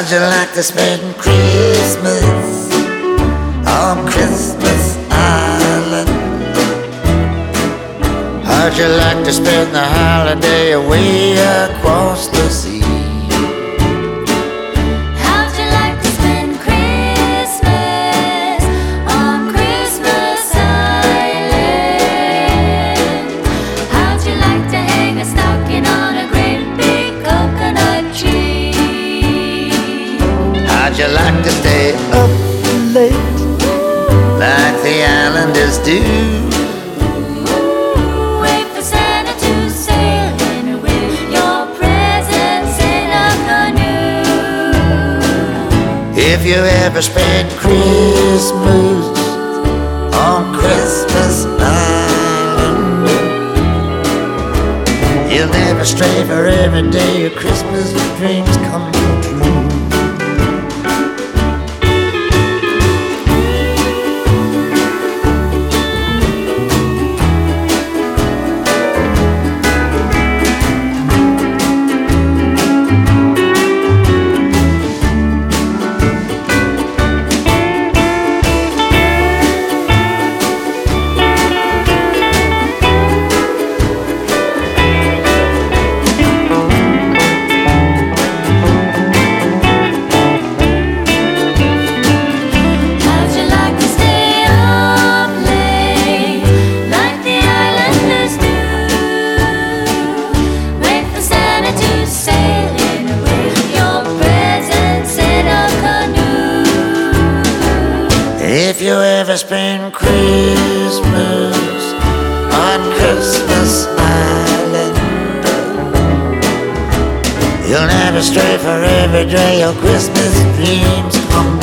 How'd you like to spend Christmas on Christmas Island? How'd you like to spend the holiday away across the sea? How'd you like to spend Christmas on Christmas Island? How'd you like to hang a stocking on a great big coconut tree? How'd you like to stay up late like the islanders do? Wait for Santa to sail in with your presents in a canoe. If you ever spend Christmas on Christmas Island, you'll never stray, for every day your Christmas dreams come true. How'd you like to stay up late like the islanders do? Wait for Santa to sail in with your presents in a canoe. If you ever spend Christmas on Christmas Island, you'll never stray, for every day your Christmas dreams come